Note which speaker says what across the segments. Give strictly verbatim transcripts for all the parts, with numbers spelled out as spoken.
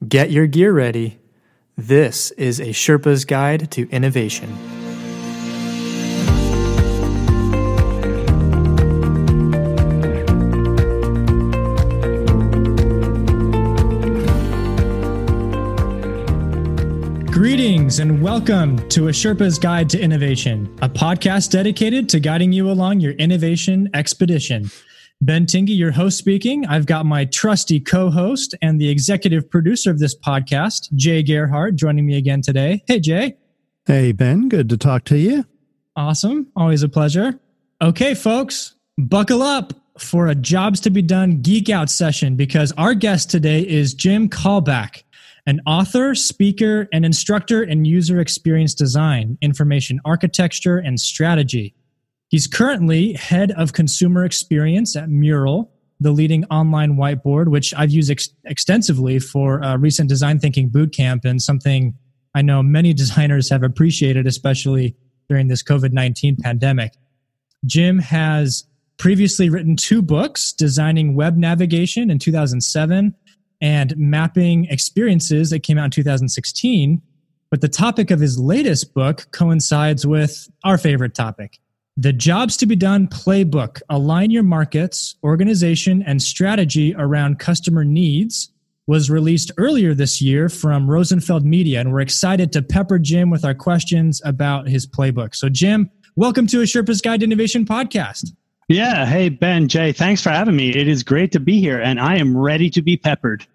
Speaker 1: Get your gear ready. This is a Sherpa's Guide to Innovation. Greetings and welcome to A Sherpa's Guide to Innovation, a podcast dedicated to guiding you along your innovation expedition. Ben Tingey, your host speaking. I've got my trusty co-host and the executive producer of this podcast, Jay Gerhardt, joining me again today. Hey, Jay.
Speaker 2: Hey, Ben. Good to talk to you.
Speaker 1: Awesome. Always a pleasure. Okay, folks, buckle up for a Jobs to be Done Geek Out session because our guest today is Jim Kalbach, an author, speaker, and instructor in user experience design, information architecture, and strategy. He's currently head of consumer experience at Mural, the leading online whiteboard, which I've used ex- extensively for a recent design thinking bootcamp and something I know many designers have appreciated, especially during this covid nineteen pandemic. Jim has previously written two books, Designing Web Navigation in two thousand seven and Mapping Experiences that came out in two thousand sixteen. But the topic of his latest book coincides with our favorite topic. The Jobs to be Done Playbook, Align Your Markets, Organization, and Strategy Around Customer Needs, was released earlier this year from Rosenfeld Media, and we're excited to pepper Jim with our questions about his playbook. So Jim, welcome to A Sherpa's Guide to Innovation podcast.
Speaker 3: Yeah. Hey, Ben, Jay, thanks for having me. It is great to be here, and I am ready to be peppered.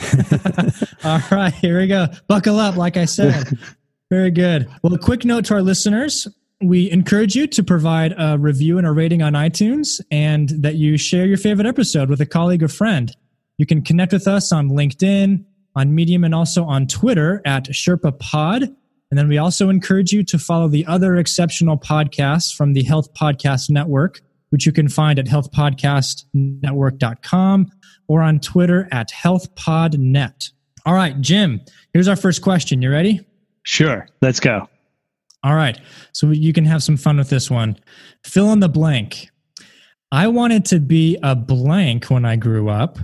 Speaker 1: All right, here we go. Buckle up, like I said. Very good. Well, a quick note to our listeners. We encourage you to provide a review and a rating on iTunes and that you share your favorite episode with a colleague or friend. You can connect with us on LinkedIn, on Medium, and also on Twitter at SherpaPod. And then we also encourage you to follow the other exceptional podcasts from the Health Podcast Network, which you can find at health podcast network dot com or on Twitter at healthpodnet. All right, Jim, here's our first question. You ready?
Speaker 3: Sure. Let's go.
Speaker 1: All right. So you can have some fun with this one. Fill in the blank. I wanted to be a blank when I grew up.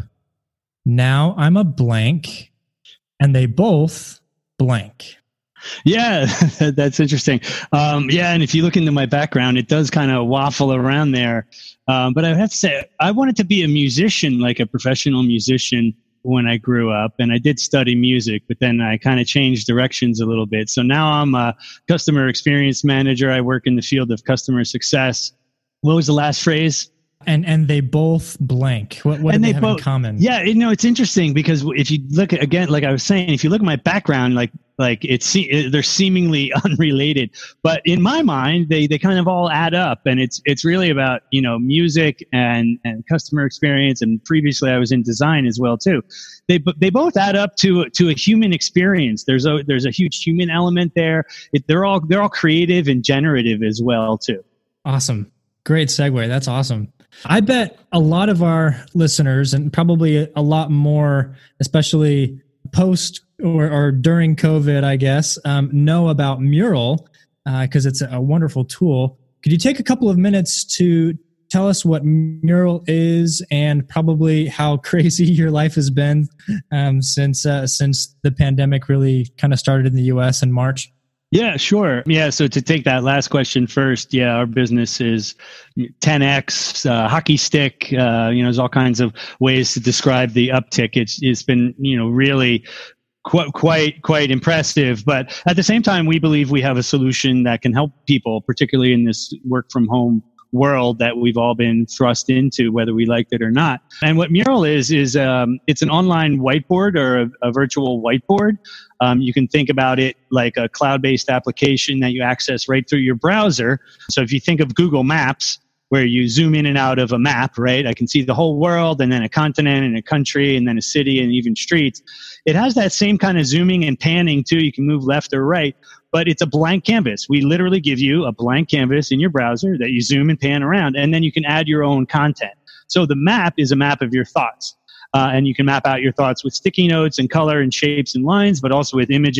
Speaker 1: Now I'm a blank, and they both blank.
Speaker 3: Yeah, that's interesting. Um, yeah, and if you look into my background, it does kind of waffle around there. Um, but I have to say, I wanted to be a musician, like a professional musician, when I grew up, and I did study music, but then I kind of changed directions a little bit. So now I'm a customer experience manager. I work in the field of customer success. What was the last phrase?
Speaker 1: And and they both blank. What, what do they, they have both, in common?
Speaker 3: Yeah, you know, it's interesting because if you look at, again, like I was saying, if you look at my background, like like it's they're seemingly unrelated, but in my mind, they they kind of all add up, and it's it's really about, you know, music and and customer experience. And previously, I was in design as well too. They they both add up to to a human experience. There's a there's a huge human element there. It, they're all they're all creative and generative as well too.
Speaker 1: Awesome, great segue. That's awesome. I bet a lot of our listeners, and probably a lot more, especially post or, or during COVID, I guess, um, know about Mural because uh, it's a wonderful tool. Could you take a couple of minutes to tell us what Mural is and probably how crazy your life has been um, since uh, since the pandemic really kind of started in the U S in March?
Speaker 3: Yeah, sure. Yeah, so to take that last question first, yeah, our business is ten X, uh, hockey stick, uh, you know, there's all kinds of ways to describe the uptick. It's It's been, you know, really quite, quite, quite impressive. But at the same time, we believe we have a solution that can help people, particularly in this work from home world that we've all been thrust into, whether we liked it or not. And what Mural is, is um, it's an online whiteboard or a, a virtual whiteboard. Um, you can think about it like a cloud-based application that you access right through your browser. So if you think of Google Maps, where you zoom in and out of a map, right? I can see the whole world and then a continent and a country and then a city and even streets. It has that same kind of zooming and panning too. You can move left or right, but it's a blank canvas. We literally give you a blank canvas in your browser that you zoom and pan around, and then you can add your own content. So the map is a map of your thoughts. Uh, and you can map out your thoughts with sticky notes and color and shapes and lines, but also with images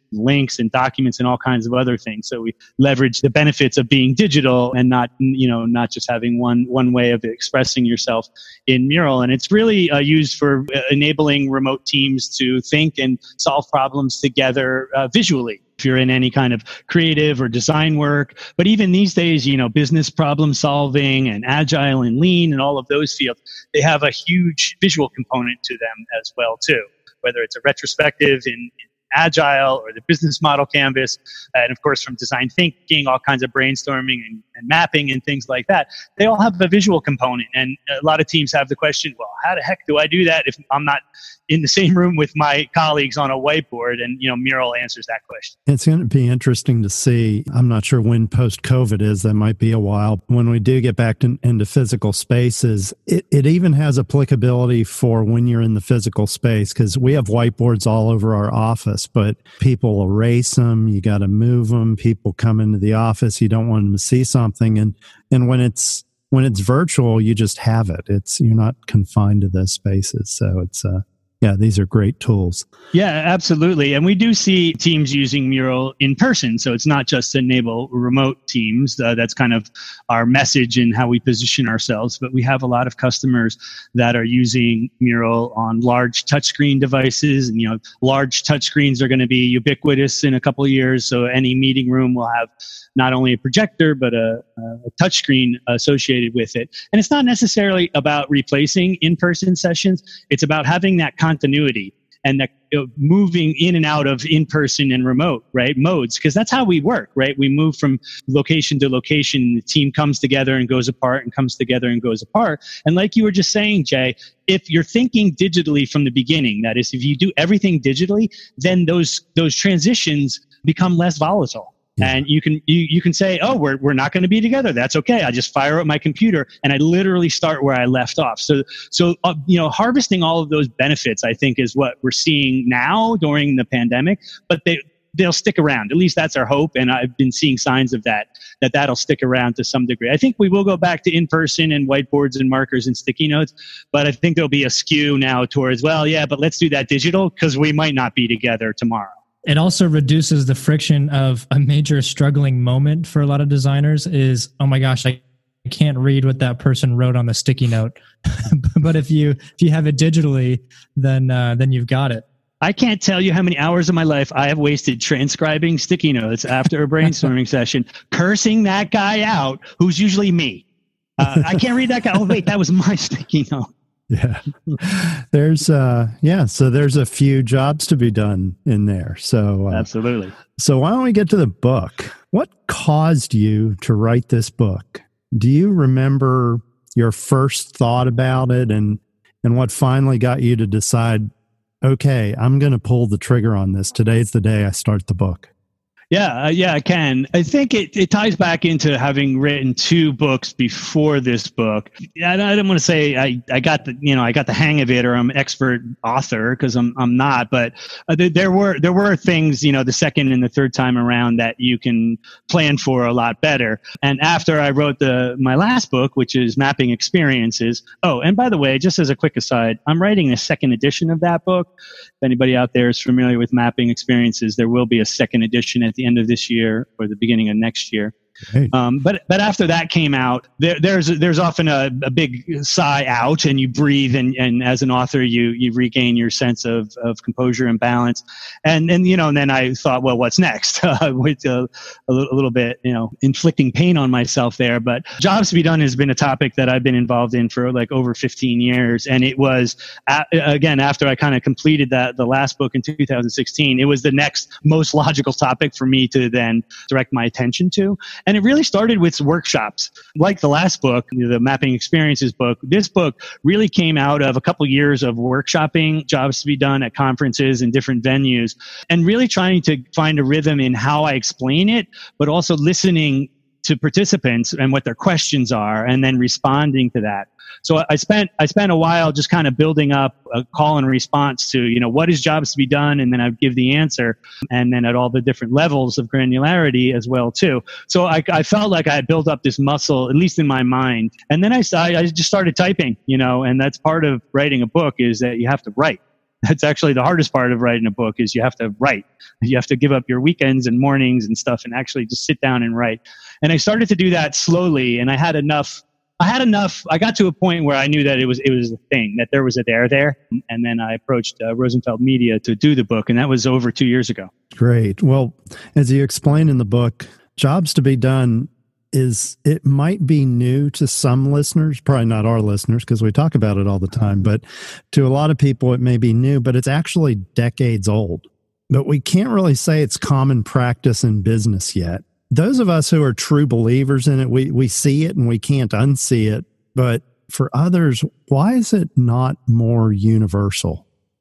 Speaker 3: links and documents and all kinds of other things. So we leverage the benefits of being digital and not, you know, not just having one one way of expressing yourself in Mural. And it's really uh, used for uh, enabling remote teams to think and solve problems together uh, visually. If you're in any kind of creative or design work, but even these days, you know, business problem solving and agile and lean and all of those fields, they have a huge visual component to them as well too. Whether it's a retrospective in, in agile or the business model canvas, and of course from design thinking, all kinds of brainstorming and, and mapping and things like that, they all have a visual component. And a lot of teams have the question, well, how the heck do I do that if I'm not in the same room with my colleagues on a whiteboard? And, you know, Mural answers that question.
Speaker 2: It's going to be interesting to see. I'm not sure when post-COVID is. That might be a while. When we do get back to, into physical spaces, it, it even has applicability for when you're in the physical space, because we have whiteboards all over our office, but people erase them. You got to move them. People come into the office. You don't want them to see something. And, and when it's, when it's virtual, you just have it. It's, you're not confined to those spaces. So it's, uh, yeah, these are great tools.
Speaker 3: Yeah, absolutely. And we do see teams using Mural in person. So it's not just to enable remote teams. Uh, that's kind of our message and how we position ourselves. But we have a lot of customers that are using Mural on large touchscreen devices. And, you know, large touchscreens are going to be ubiquitous in a couple of years. So any meeting room will have not only a projector, but a, a touchscreen associated with it. And it's not necessarily about replacing in-person sessions. It's about having that continuity and that, you know, moving in and out of in-person and remote, right, modes, because that's how we work, right? We move from location to location. The team comes together and goes apart and comes together and goes apart. And like you were just saying, Jay, if you're thinking digitally from the beginning, that is, if you do everything digitally, then those those transitions become less volatile. And you can you, you can say, oh, we're we're not going to be together. That's okay. I just fire up my computer and I literally start where I left off. So so uh, you know, harvesting all of those benefits, I think, is what we're seeing now during the pandemic. But they they'll stick around. At least that's our hope. And I've been seeing signs of that that that'll stick around to some degree. I think we will go back to in person and whiteboards and markers and sticky notes. But I think there'll be a skew now towards, well, yeah, but let's do that digital because we might not be together tomorrow.
Speaker 1: It also reduces the friction of a major struggling moment for a lot of designers is, oh my gosh, I can't read what that person wrote on the sticky note. But if you if you have it digitally, then uh, then you've got it.
Speaker 3: I can't tell you how many hours of my life I have wasted transcribing sticky notes after a brainstorming session, cursing that guy out, who's usually me. Uh, I can't read that guy. Oh, wait, that was my sticky note.
Speaker 2: Yeah. There's, uh, yeah. So there's a few jobs to be done in there. So, uh,
Speaker 3: absolutely.
Speaker 2: So why don't we get to the book? What caused you to write this book? Do you remember your first thought about it and, and what finally got you to decide, okay, I'm going to pull the trigger on this. Today's the day I start the book.
Speaker 3: Yeah, uh, yeah, I can. I think it, it ties back into having written two books before this book. I, I don't want to say I, I got the you know I got the hang of it or I'm an expert author because I'm I'm not. But uh, there, there were there were things you know the second and the third time around that you can plan for a lot better. And after I wrote the my last book, which is Mapping Experiences. Oh, and by the way, just as a quick aside, I'm writing a second edition of that book. If anybody out there is familiar with Mapping Experiences, there will be a second edition at the end of this year or the beginning of next year. Hey. Um, but but after that came out, there, there's there's often a, a big sigh out, and you breathe, and, and as an author, you you regain your sense of, of composure and balance, and and you know, and then I thought, well, what's next? Uh, with a, a, little, a little bit, you know, inflicting pain on myself there. But Jobs to be Done has been a topic that I've been involved in for like over fifteen years, and it was a, again after I kind of completed that the last book in two thousand sixteen, it was the next most logical topic for me to then direct my attention to. And it really started with workshops. Like the last book, the Mapping Experiences book, this book really came out of a couple years of workshopping Jobs to be Done at conferences and different venues, and really trying to find a rhythm in how I explain it, but also listening to participants and what their questions are, and then responding to that. So I spent I spent a while just kind of building up a call and response to, you know, what is Jobs to be Done, and then I'd give the answer, and then at all the different levels of granularity as well too. So I, I felt like I had built up this muscle, at least in my mind, and then I I just started typing, you know, and that's part of writing a book is that you have to write. That's actually the hardest part of writing a book is you have to write. You have to give up your weekends and mornings and stuff and actually just sit down and write. And I started to do that slowly, and I had enough I had enough. I got to a point where I knew that it was it was a thing, that there was a there there. And then I approached uh, Rosenfeld Media to do the book, and that was over two years ago.
Speaker 2: Great. Well, as you explain in the book, Jobs to Be Done is, it might be new to some listeners, probably not our listeners because we talk about it all the time, but to a lot of people it may be new, but it's actually decades old. But we can't really say it's common practice in business yet. Those of us who are true believers in it, we, we see it and we can't unsee it. But for others, why is it not more universal?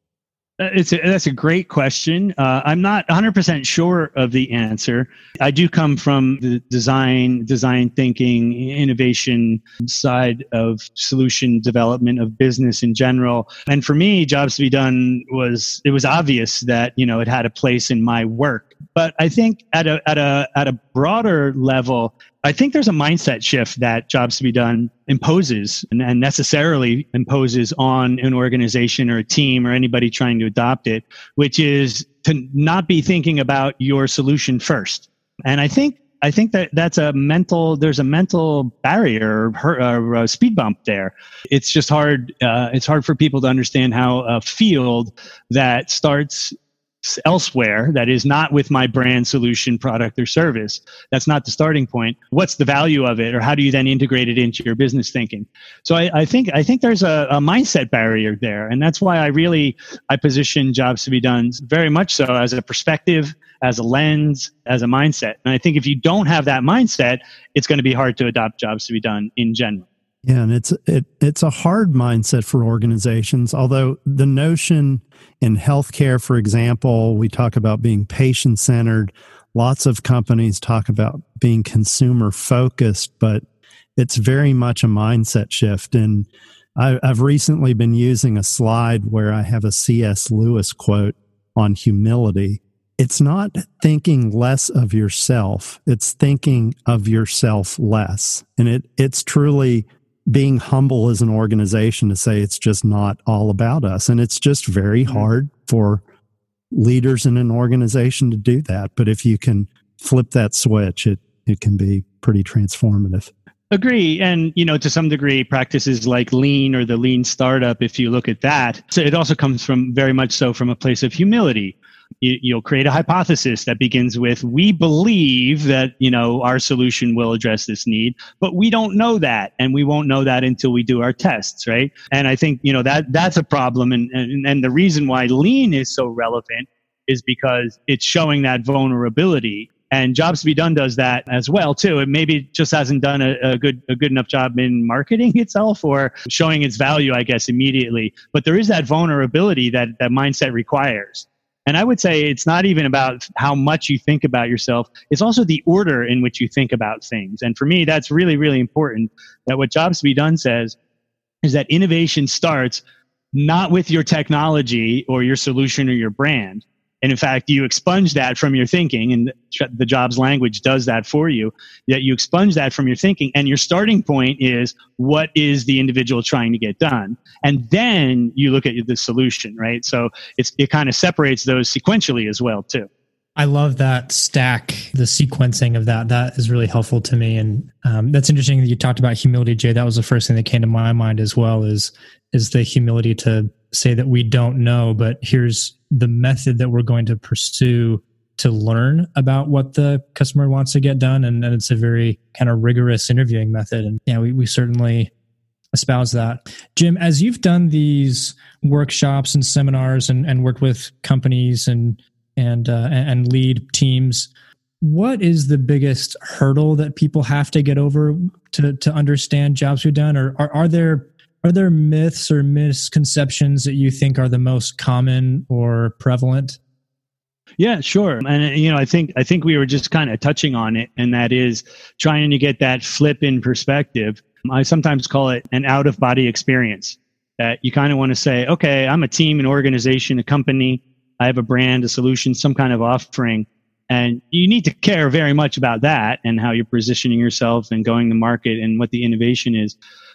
Speaker 3: It's a, that's a great question. Uh, I'm not one hundred percent sure of the answer. I do come from the design, design thinking, innovation side of solution development of business in general. And for me, Jobs to Be Done was, it was obvious that, you know, it had a place in my work. But I think at a at a at a broader level, I think there's a mindset shift that Jobs to Be Done imposes and, and necessarily imposes on an organization or a team or anybody trying to adopt it, which is to not be thinking about your solution first. And I think I think that that's a mental, there's a mental barrier or, or a speed bump there. It's just hard. Uh, it's hard for people to understand how a field that starts elsewhere, that is not with my brand, solution, product, or service, that's not the starting point. What's the value of it, or how do you then integrate it into your business thinking? So I, I think I think there's a, a mindset barrier there, and that's why I really I position Jobs to Be Done very much so as a perspective, as a lens, as a mindset. And I think if you don't have that mindset, it's going to be hard to adopt Jobs to Be Done in general.
Speaker 2: Yeah, and it's it it's a hard mindset for organizations, although the notion in healthcare, for example, we talk about being patient-centered. Lots of companies talk about being consumer-focused, but it's very much a mindset shift. And I, I've recently been using a slide where I have a C S Lewis quote on humility. It's not thinking less of yourself, it's thinking of yourself less. And it it's truly being humble as an organization to say it's just not all about us. And it's just very hard for leaders in an organization to do that. But if you can flip that switch, it, it can be pretty transformative.
Speaker 3: Agree. And, you know, to some degree, practices like lean or the lean startup, if you look at that, so it also comes from very much so from a place of humility. You, you'll create a hypothesis that begins with, we believe that, you know, our solution will address this need, but we don't know that. And we won't know that until we do our tests, right? And I think, you know, that that's a problem. And, and, and the reason why lean is so relevant is because it's showing that vulnerability. And Jobs to Be Done does that as well, too. It maybe just hasn't done a, a good a good enough job in marketing itself or showing its value, I guess, immediately. But there is that vulnerability that that mindset requires. And I would say it's not even about how much you think about yourself. It's also the order in which you think about things. And for me, that's really, really important, that what Jobs to Be Done says is that innovation starts not with your technology or your solution or your brand. And in fact, you expunge that from your thinking, and the Jobs language does that for you, that you expunge that from your thinking, and your starting point is, what is the individual trying to get done? And then you look at the solution, right? So it's, it kind of separates those sequentially as well, too.
Speaker 1: I love that stack, the sequencing of that. That is really helpful to me. And um, that's interesting that you talked about humility, Jay. That was the first thing that came to my mind as well, is, is the humility to say that we don't know, but here's the method that we're going to pursue to learn about what the customer wants to get done. And, and it's a very kind of rigorous interviewing method. And yeah, we, we certainly espouse that. Jim, as you've done these workshops and seminars and, and worked with companies and and uh, and lead teams, what is the biggest hurdle that people have to get over to to understand Jobs to Be Done? Or are, are there are there myths or misconceptions that you think are the most common or prevalent?
Speaker 3: Yeah, sure. And, you know, I think, I think we were just kind of touching on it, and that is trying to get that flip in perspective. I sometimes call it an out of body experience, that you kind of want to say, okay, I'm a team, an organization, a company. I have a brand, a solution, some kind of offering. And you need to care very much about that and how you're positioning yourself and going to market and what the innovation is.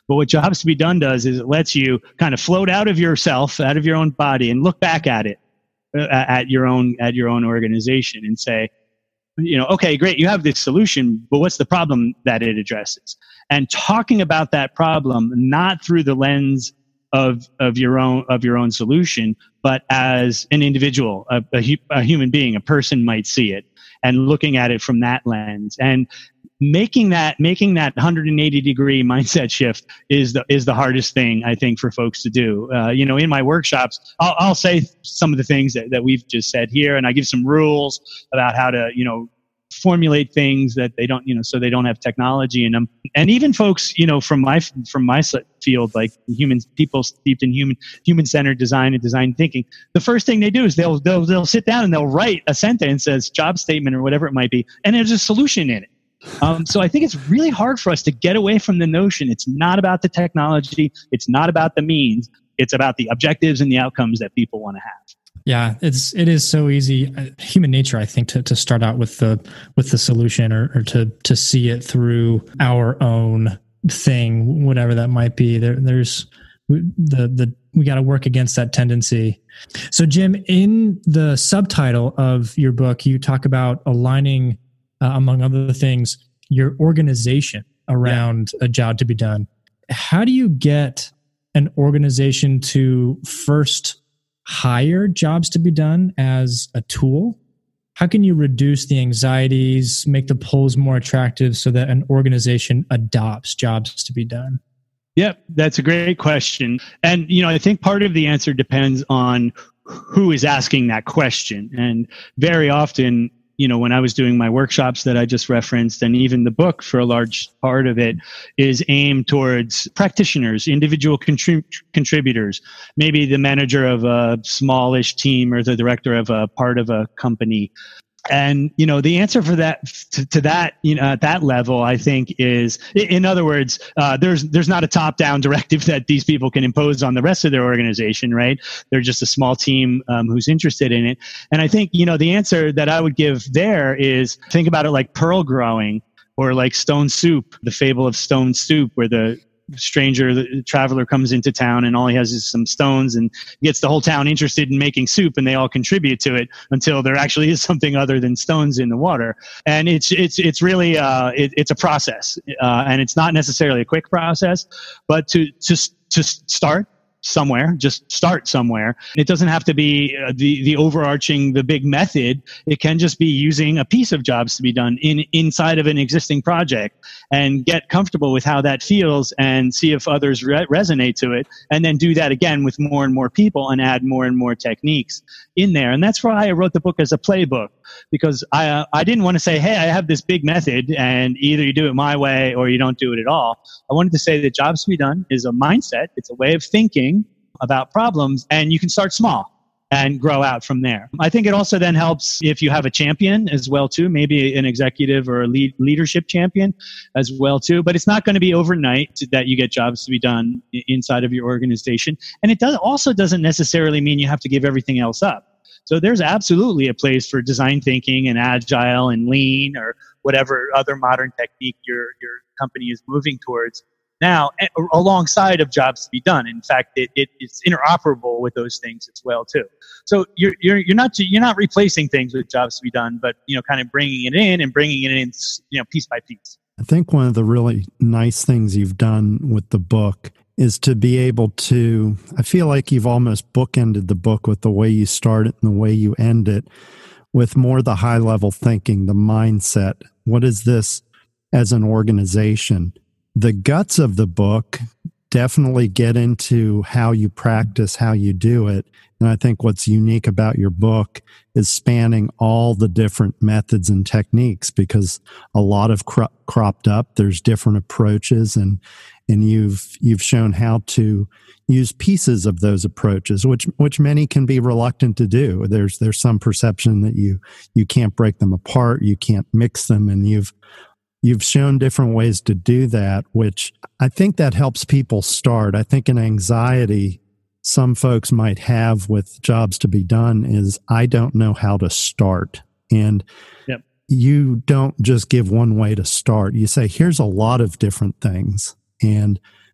Speaker 3: But what Jobs to Be Done does is it lets you kind of float out of yourself, out of your own body, and look back at it, uh, at your own at your own organization, and say, you know, okay, great, you have this solution, but what's the problem that it addresses? And talking about that problem not through the lens of of your own of your own solution, but as an individual, a, a, a human being, a person might see it, and looking at it from that lens, and making that making that one hundred eighty degree mindset shift is the is the hardest thing, I think, for folks to do. Uh, you know, in my workshops, I'll, I'll say some of the things that, that we've just said here, and I give some rules about how to, you know, formulate things that they don't, you know, so they don't have technology in them. And even folks, you know, from my from my field, like humans, people steeped in human human centered design and design thinking, the first thing they do is they'll they'll they'll sit down and they'll write a sentence as job statement or whatever it might be, and there's a solution in it. Um, so I think it's really hard for us to get away from the notion it's not about the technology, it's not about the means, it's about the objectives and the outcomes that people want to have.
Speaker 1: Yeah, it's it is so easy. Uh, human nature, I think, to, to start out with the with the solution, or, or to to see it through our own thing, whatever that might be. There, there's the the we got to work against that tendency. So, Jim, in the subtitle of your book, you talk about aligning, uh, among other things, your organization around yeah. a job to be done. How do you get an organization to first hire Jobs to Be Done as a tool? How can you reduce the anxieties, make the polls more attractive so that an organization adopts Jobs to Be Done?
Speaker 3: Yep, that's a great question. And, you know, I think part of the answer depends on who is asking that question. And very often, you know, when I was doing my workshops that I just referenced, and even the book for a large part of it is aimed towards practitioners, individual contrib- contributors, maybe the manager of a smallish team or the director of a part of a company. And, you know, the answer for that, to, to that, you know, at that level, I think is, in other words, uh, there's, there's not a top-down directive that these people can impose on the rest of their organization, right? They're just a small team um, who's interested in it. And I think, you know, the answer that I would give there is, think about it like pearl growing, or like Stone Soup, the fable of Stone Soup, where the stranger, the traveler comes into town and all he has is some stones and gets the whole town interested in making soup, and they all contribute to it until there actually is something other than stones in the water. And it's it's it's really uh, it, it's a process, uh, and it's not necessarily a quick process, but to to to start somewhere, just start somewhere. It doesn't have to be uh, the the overarching, the big method. It can just be using a piece of Jobs to Be Done in inside of an existing project, and get comfortable with how that feels and see if others re- resonate to it, and then do that again with more and more people and add more and more techniques in there. And that's why I wrote the book as a playbook, because I uh, I didn't want to say, hey, I have this big method and either you do it my way or you don't do it at all. I wanted to say that Jobs to Be Done is a mindset. It's a way of thinking about problems, and you can start small and grow out from there. I think it also then helps if you have a champion as well too, maybe an executive or a lead leadership champion as well too. But it's not going to be overnight that you get Jobs to Be Done inside of your organization. And it does also doesn't necessarily mean you have to give everything else up. So there's absolutely a place for design thinking and agile and lean, or whatever other modern technique your your company is moving towards now, alongside of Jobs to Be Done. In fact, it, it it's interoperable with those things as well too. So you're you're you're not you're not replacing things with Jobs to Be Done, but you know, kind of bringing it in and bringing it in, you know, piece by piece.
Speaker 2: I think one of the really nice things you've done with the book is to be able to, I feel like you've almost bookended the book with the way you start it and the way you end it, with more the high level thinking, the mindset. What is this as an organization? The guts of the book definitely get into how you practice, how you do it. And I think what's unique about your book is spanning all the different methods and techniques, because a lot have cro- cropped up. There's different approaches, and and you've you've shown how to use pieces of those approaches, which which many can be reluctant to do. There's there's some perception that you you can't break them apart, you can't mix them, and you've You've shown different ways to do that, which I think that helps people start. I think an anxiety some folks might have with Jobs to Be Done is, I don't know how to start. And yep. You don't just give one way to start. You say, here's a lot of different things, and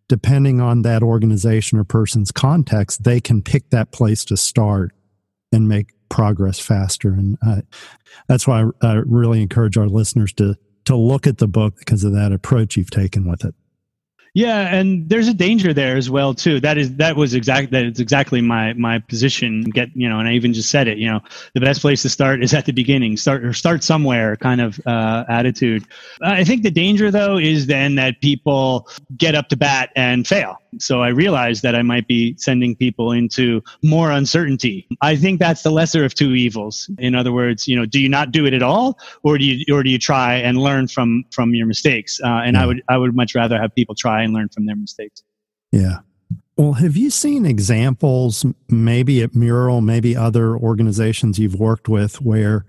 Speaker 2: depending on that organization or person's context, they can pick that place to start and make progress faster. And uh, that's why I, I really encourage our listeners to to look at the book because of that approach you've taken with it.
Speaker 3: Yeah, and there's a danger there as well too. That is that was exact that is exactly my my position. Get you know, and I even just said it. You know, the best place to start is at the beginning. Start or start somewhere. Kind of uh, attitude. I think the danger though is then that people get up to bat and fail. So I realized that I might be sending people into more uncertainty. I think that's the lesser of two evils. In other words, you know, do you not do it at all, or do you or do you try and learn from from your mistakes? Uh, and yeah. I would I would much rather have people try and learn from their mistakes.
Speaker 2: Yeah. Well, have you seen examples, maybe at Mural, maybe other organizations you've worked with, where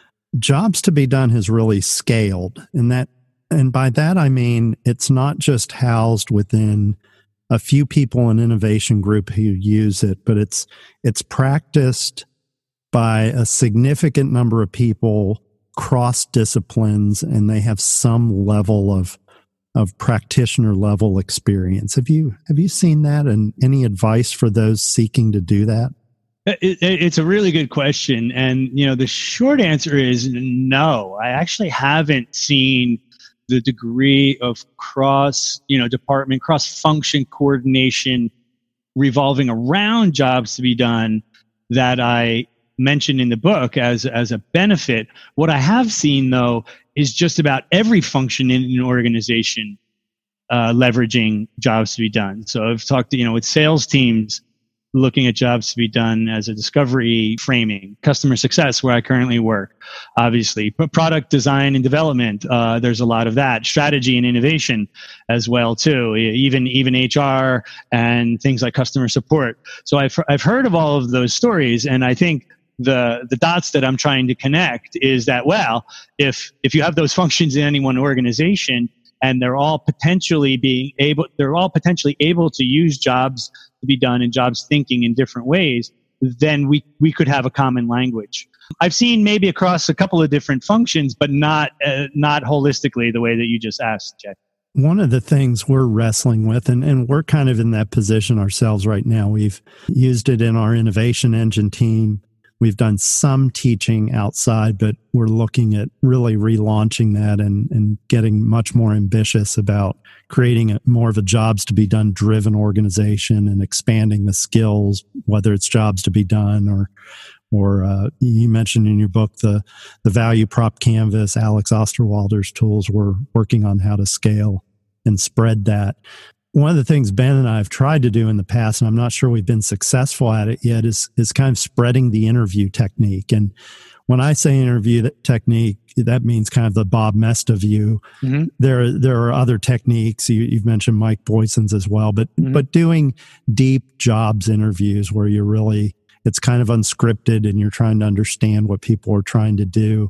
Speaker 2: jobs to be done has really scaled? And that, and by that I mean it's not just housed within a few people in innovation group who use it, but it's it's practiced by a significant number of people cross disciplines, and they have some level of of practitioner level experience. Have you have you seen that, and any advice for those seeking to do that?
Speaker 3: It, it, it's a really good question, and you know the short answer is no. I actually haven't seen the degree of cross, you know, department, cross-function coordination revolving around jobs to be done that I mentioned in the book as, as a benefit. What I have seen, though, is just about every function in an organization uh, leveraging jobs to be done. So I've talked, you know, with sales teams looking at jobs to be done as a discovery framing, customer success, where I currently work, obviously, but product design and development, uh, there's a lot of that, strategy and innovation as well too, even even H R and things like customer support. So I've I've heard of all of those stories, and I think the the dots that I'm trying to connect is that, well, if if you have those functions in any one organization, and they're all potentially being able, they're all potentially able to use jobs to be done and jobs thinking in different ways, then we, we could have a common language. I've seen maybe across a couple of different functions, but not, uh, not holistically the way that you just asked, Jay.
Speaker 2: One of the things we're wrestling with, and, and we're kind of in that position ourselves right now, we've used it in our innovation engine team. We've done some teaching outside, but we're looking at really relaunching that and, and getting much more ambitious about creating a, more of a jobs to be done driven organization and expanding the skills, whether it's jobs to be done or, or uh, you mentioned in your book the the value prop canvas, Alex Osterwalder's tools. We're working on how to scale and spread that. One of the things Ben and I have tried to do in the past, and I'm not sure we've been successful at it yet, is is kind of spreading the interview technique. And when I say interview technique, that means kind of the Bob Mesta view. Mm-hmm. There, there are other techniques. You, you've mentioned Mike Boyson's as well, but mm-hmm. but doing deep jobs interviews where you're really, it's kind of unscripted and you're trying to understand what people are trying to do.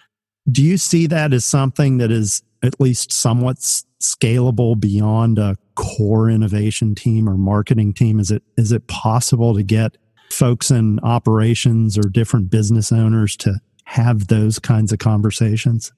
Speaker 2: Do you see that as something that is at least somewhat scalable beyond a core innovation team or marketing team? Is it is it possible to get folks in operations or different business owners to have those kinds of conversations?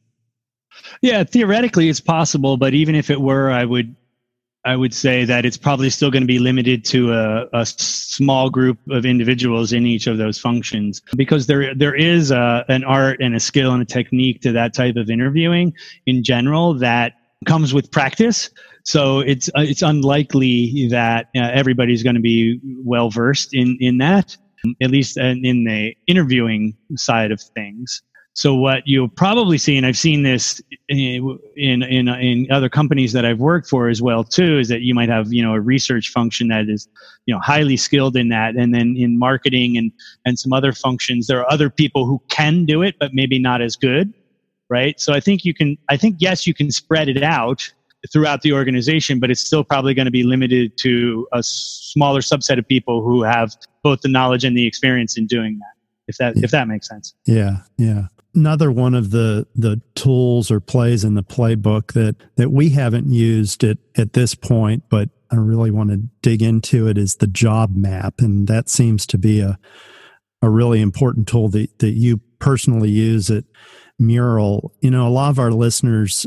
Speaker 3: Yeah, theoretically it's possible, but even if it were, I would I would say that it's probably still going to be limited to a, a small group of individuals in each of those functions, because there there is a, an art and a skill and a technique to that type of interviewing in general that comes with practice. So it's uh, it's unlikely that uh, everybody's going to be well versed in in that, at least in, in the interviewing side of things. So what you'll probably see, and I've seen this in, in in in other companies that I've worked for as well too, is that you might have, you know, a research function that is, you know, highly skilled in that, and then in marketing and and some other functions, there are other people who can do it, but maybe not as good, right? So I think you can, I think yes, you can spread it out throughout the organization, but it's still probably going to be limited to a smaller subset of people who have both the knowledge and the experience in doing that. If that if that makes sense.
Speaker 2: Yeah, yeah. Another one of the the tools or plays in the playbook that that we haven't used at at this point, but I really want to dig into it, is the job map, and that seems to be a a really important tool that that you personally use at Mural. You know, a lot of our listeners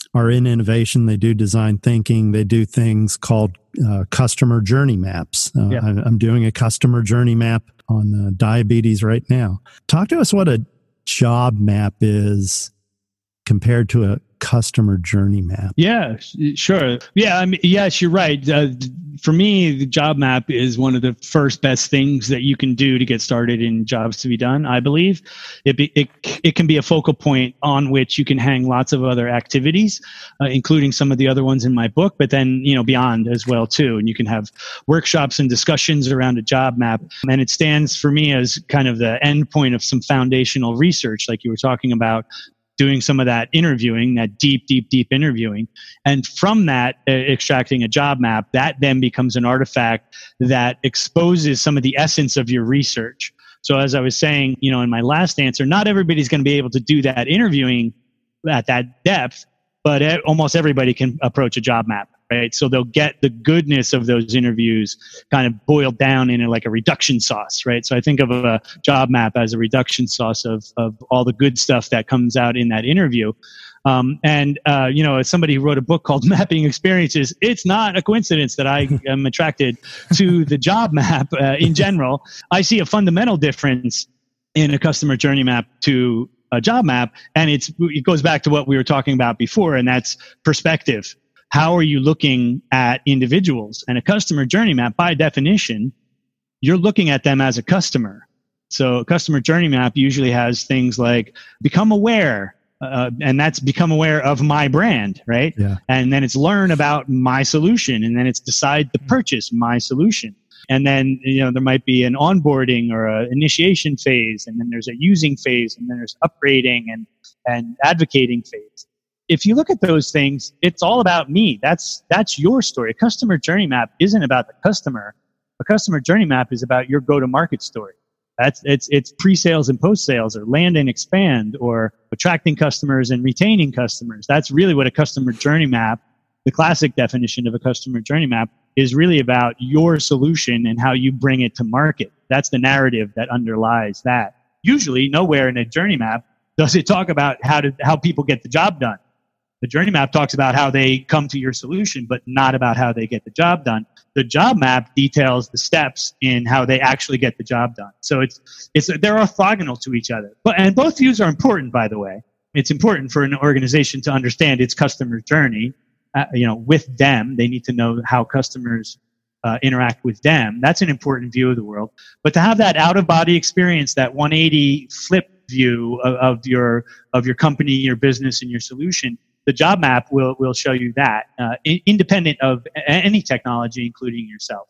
Speaker 2: are in innovation. They do design thinking. They do things called uh, customer journey maps. Uh,
Speaker 3: yeah.
Speaker 2: I, I'm doing a customer journey map on uh, diabetes right now. Talk to us what a job map is compared to a customer journey map.
Speaker 3: Yeah, sure. Yeah, I mean, yes, you're right. Uh, for me, the job map is one of the first best things that you can do to get started in jobs to be done. I believe it be, it it can be a focal point on which you can hang lots of other activities, uh, including some of the other ones in my book, but then you know beyond as well too. And you can have workshops and discussions around a job map, and it stands for me as kind of the end point of some foundational research, like you were talking about. Doing some of that interviewing, that deep, deep, deep interviewing. And from that, uh, extracting a job map, that then becomes an artifact that exposes some of the essence of your research. So as I was saying, you know, in my last answer, not everybody's going to be able to do that interviewing at that depth, but uh, almost everybody can approach a job map, right? So they'll get the goodness of those interviews kind of boiled down in a, like a reduction sauce, right? So I think of a job map as a reduction sauce of, of all the good stuff that comes out in that interview. Um, and, uh, you know, as somebody who wrote a book called Mapping Experiences, it's not a coincidence that I am attracted to the job map uh, in general. I see a fundamental difference in a customer journey map to a job map. And it's, it goes back to what we were talking about before, and that's perspective. How are you looking at individuals? And a customer journey map, by definition, you're looking at them as a customer. So a customer journey map usually has things like become aware, uh, and that's become aware of my brand, right?
Speaker 2: Yeah.
Speaker 3: And then it's learn about my solution, and then it's decide to purchase my solution. And then, you know, there might be an onboarding or an initiation phase, and then there's a using phase, and then there's upgrading and, and advocating phase. If you look at those things, it's all about me. That's, that's your story. A customer journey map isn't about the customer. A customer journey map is about your go-to-market story. That's, it's, it's pre-sales and post-sales, or land and expand, or attracting customers and retaining customers. That's really what a customer journey map, the classic definition of a customer journey map, is really about your solution and how you bring it to market. That's the narrative that underlies that. Usually nowhere in a journey map does it talk about how to, how people get the job done. The journey map talks about how they come to your solution, but not about how they get the job done. The job map details the steps in how they actually get the job done. So it's, it's, they're orthogonal to each other. But, and both views are important, by the way. It's important for an organization to understand its customer journey. Uh, you know, with them, they need to know how customers uh, interact with them. That's an important view of the world. But to have that out-of-body experience, that one eighty flip view of, of your of your company, your business, and your solution, the job map will will show you that, uh, in, independent of a- any technology, including yourself.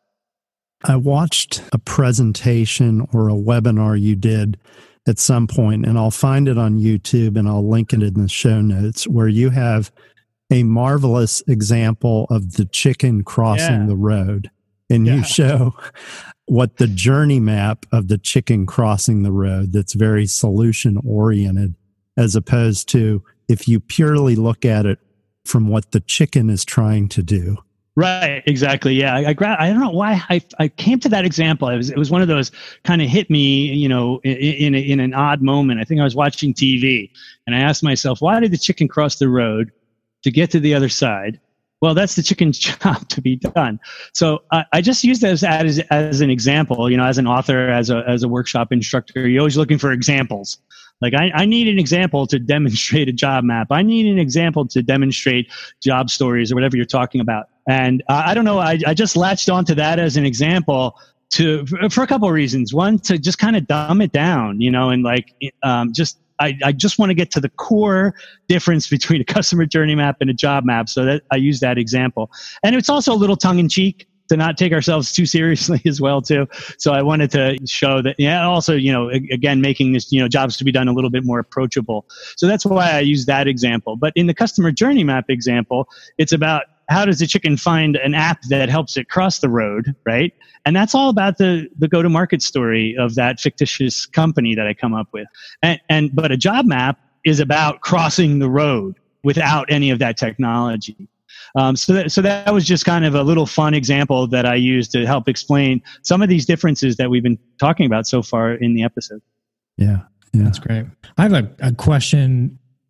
Speaker 2: I watched a presentation or a webinar you did at some point, and I'll find it on YouTube and I'll link it in the show notes, where you have a marvelous example of the chicken crossing
Speaker 3: yeah.
Speaker 2: the road. And yeah. you show what the journey map of the chicken crossing the road that's very solution oriented, as opposed to if you purely look at it from what the chicken is trying to do.
Speaker 3: Right, exactly. Yeah, I, I, gra- I don't know why I, I came to that example. It was it was one of those kind of hit me, you know, in in, a, in an odd moment. I think I was watching T V, and I asked myself, why did the chicken cross the road to get to the other side? Well, that's the chicken's job to be done. So uh, I just use that as, as as an example. You know, as an author, as a as a workshop instructor, you're always looking for examples. Like I, I need an example to demonstrate a job map. I need an example to demonstrate job stories or whatever you're talking about. And uh, I don't know, I, I just latched onto that as an example to for a couple of reasons. One, to just kind of dumb it down, you know, and like um, just I, I just want to get to the core difference between a customer journey map and a job map. So that I use that example. And it's also a little tongue in cheek to not take ourselves too seriously as well, too. So I wanted to show that, yeah, also, you know, again, making this, you know, jobs to be done a little bit more approachable. So that's why I use that example. But in the customer journey map example, it's about how does the chicken find an app that helps it cross the road, right? And that's all about the, the go-to-market story of that fictitious company that I come up with. And, and but a job map is about crossing the road without any of that technology. Um, so, that, so that was just kind of a little fun example that I used to help explain some of these differences that we've been talking about so far in the episode.
Speaker 2: Yeah, yeah.
Speaker 1: That's great. I have a, a question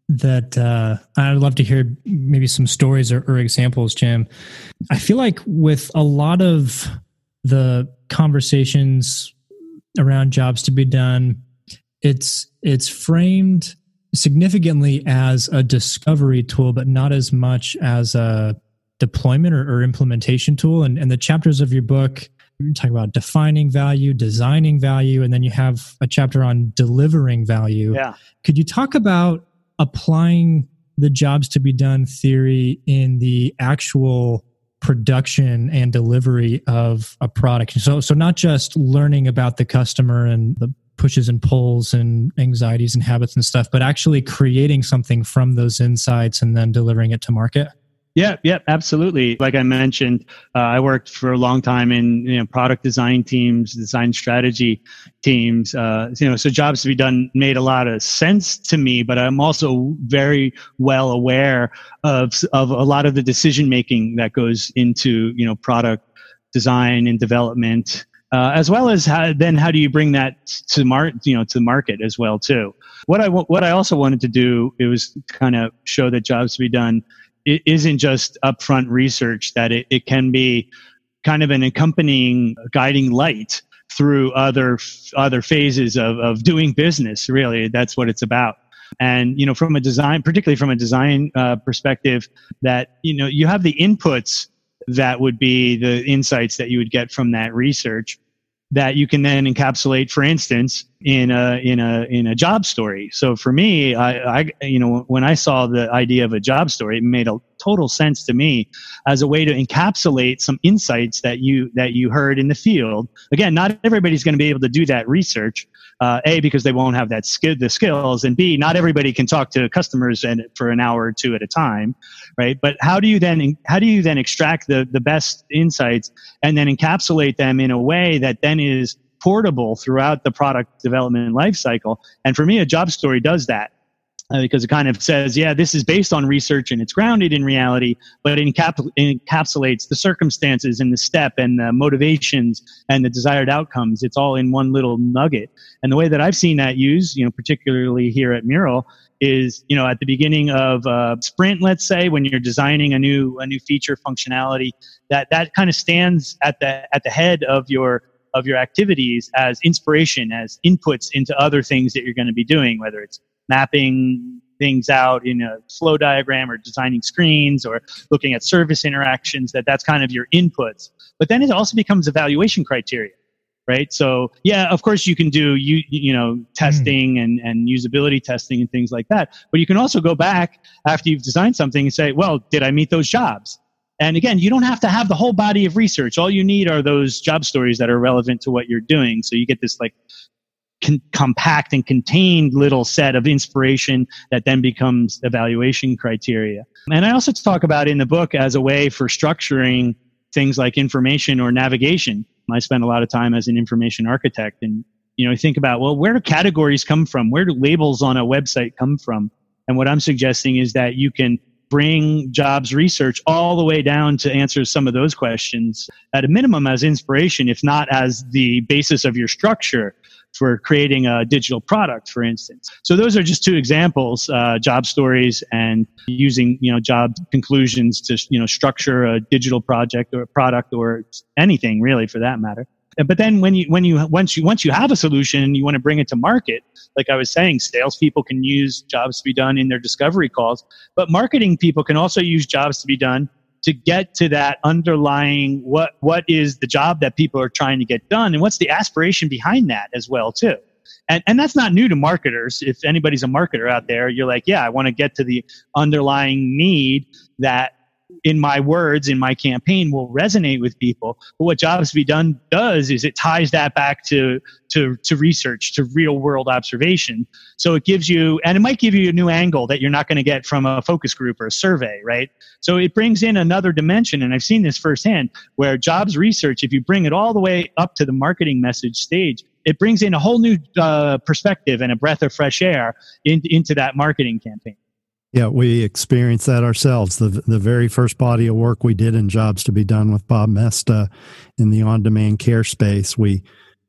Speaker 1: that uh, I'd love to hear maybe some stories or, or examples, Jim. I feel like with a lot of the conversations around jobs to be done, it's it's framed significantly as a discovery tool, but not as much as a deployment or, or implementation tool. And, and the chapters of your book, you talk about defining value, designing value, and then you have a chapter on delivering value.
Speaker 3: Yeah.
Speaker 1: Could you talk about applying the jobs to be done theory in the actual production and delivery of a product? So, so not just learning about the customer and the pushes and pulls and anxieties and habits and stuff, but actually creating something from those insights and then delivering it to market?
Speaker 3: Yeah, yeah, absolutely. Like I mentioned, uh, I worked for a long time in you know, product design teams, design strategy teams. Uh, you know, so jobs to be done made a lot of sense to me, but I'm also very well aware of of a lot of the decision making that goes into you know product design and development, uh, as well as how, then how do you bring that to mar- you know to market as well too. What I what I also wanted to do, it was kind of show that jobs to be done, it isn't just upfront research, that it, it can be kind of an accompanying guiding light through other other phases of, of doing business. Really, that's what it's about. And, you know, from a design, particularly from a design uh, perspective, that, you know, you have the inputs that would be the insights that you would get from that research that you can then encapsulate, for instance, in a in a in a job story. So for me, I, I you know when I saw the idea of a job story, it made a total sense to me as a way to encapsulate some insights that you that you heard in the field. Again, not everybody's going to be able to do that research. Uh, A, because they won't have that skill, the skills, and B, not everybody can talk to customers and for an hour or two at a time, right? But how do you then how do you then extract the the best insights and then encapsulate them in a way that then is portable throughout the product development lifecycle? And for me, a job story does that. Uh, because it kind of says, yeah, this is based on research and it's grounded in reality, but it encap- encapsulates the circumstances and the step and the motivations and the desired outcomes. It's all in one little nugget. And the way that I've seen that used, you know, particularly here at Mural, is, you know, at the beginning of a sprint, let's say, when you're designing a new a new feature functionality, that that kind of stands at the at the head of your of your activities as inspiration, as inputs into other things that you're going to be doing, whether it's mapping things out in a flow diagram or designing screens or looking at service interactions, that that's kind of your inputs. But then it also becomes evaluation criteria, right? So yeah, of course you can do, you, you know, testing mm. and, and usability testing and things like that. But you can also go back after you've designed something and say, well, did I meet those jobs? And again, you don't have to have the whole body of research. All you need are those job stories that are relevant to what you're doing. So you get this like Con- compact and contained little set of inspiration that then becomes evaluation criteria. And I also talk about in the book as a way for structuring things like information or navigation. I spend a lot of time as an information architect, and you know, think about, well, where do categories come from? Where do labels on a website come from? And what I'm suggesting is that you can bring jobs research all the way down to answer some of those questions at a minimum as inspiration, if not as the basis of your structure for creating a digital product, for instance. So those are just two examples, uh, job stories and using, you know, job conclusions to, you know, structure a digital project or a product or anything really for that matter. But then when you, when you, once you, once you have a solution and you want to bring it to market, like I was saying, salespeople can use jobs to be done in their discovery calls, but marketing people can also use jobs to be done to get to that underlying what what is the job that people are trying to get done, and what's the aspiration behind that as well too. And and that's not new to marketers. If anybody's a marketer out there, you're like, yeah, I want to get to the underlying need that in my words, in my campaign will resonate with people. But what Jobs to be Done does is it ties that back to, to, to research, to real world observation. So it gives you, and it might give you a new angle that you're not going to get from a focus group or a survey, right? So it brings in another dimension. And I've seen this firsthand where jobs research, if you bring it all the way up to the marketing message stage, it brings in a whole new uh, perspective and a breath of fresh air in, into that marketing campaign.
Speaker 2: Yeah, we experienced that ourselves. The the very first body of work we did in Jobs to be Done with Bob Mesta in the on-demand care space, we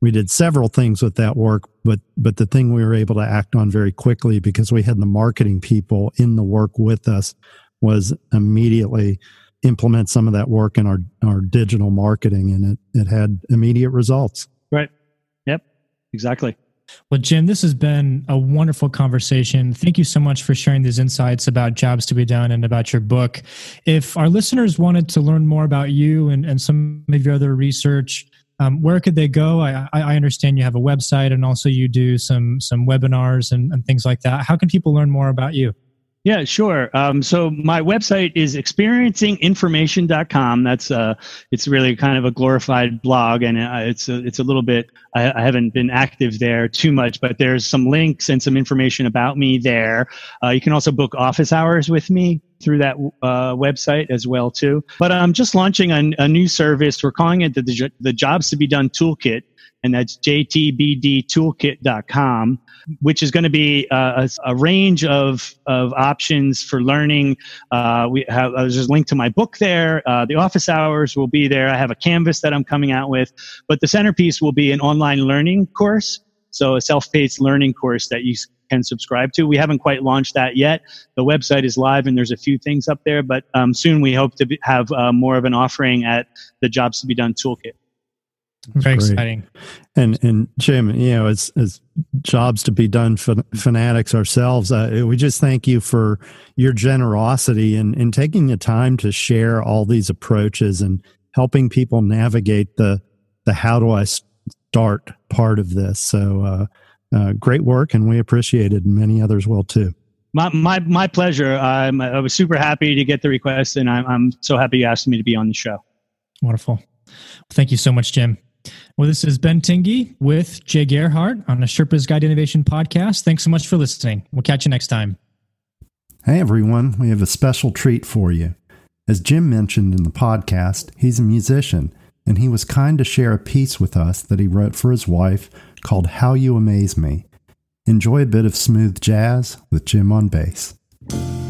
Speaker 2: we did several things with that work, but but the thing we were able to act on very quickly because we had the marketing people in the work with us was immediately implement some of that work in our, our digital marketing, and it, it had immediate results.
Speaker 3: Right. Yep. Exactly.
Speaker 1: Well, Jim, this has been a wonderful conversation. Thank you so much for sharing these insights about Jobs to Be Done and about your book. If our listeners wanted to learn more about you and, and some of your other research, um, where could they go? I, I understand you have a website and also you do some some webinars and, and things like that. How can people learn more about you?
Speaker 3: Yeah, sure. Um, so my website is experiencing information dot com. That's uh, it's really kind of a glorified blog, and uh, it's a, it's a little bit. I, I haven't been active there too much, but there's some links and some information about me there. Uh, you can also book office hours with me through that uh, website as well too. But I'm just launching a, a new service. We're calling it the, the the Jobs to Be Done Toolkit, and that's j t b d toolkit dot com, which is going to be uh, a, a range of, of options for learning. Uh, we have, uh, there's a link to my book there. Uh, the office hours will be there. I have a Canvas that I'm coming out with, but the centerpiece will be an online learning course. So a self-paced learning course that you can subscribe to. We haven't quite launched that yet. The website is live and there's a few things up there, but um, soon we hope to be, have uh, more of an offering at the Jobs to Be Done Toolkit.
Speaker 1: That's Very great. Exciting.
Speaker 2: And and Jim, you know, as as Jobs to Be Done fan, fanatics ourselves, uh, we just thank you for your generosity and in, in taking the time to share all these approaches and helping people navigate the the how do I start part of this. So uh, uh, great work, and we appreciate it, and many others will too.
Speaker 3: My my my pleasure. I'm, I was super happy to get the request, and I'm I'm so happy you asked me to be on the show.
Speaker 1: Wonderful. Thank you so much, Jim. Well, this is Ben Tingey with Jay Gerhardt on the Sherpa's Guide to Innovation podcast. Thanks so much for listening. We'll catch you next time.
Speaker 2: Hey, everyone. We have a special treat for you. As Jim mentioned in the podcast, he's a musician, and he was kind to share a piece with us that he wrote for his wife called How You Amaze Me. Enjoy a bit of smooth jazz with Jim on bass.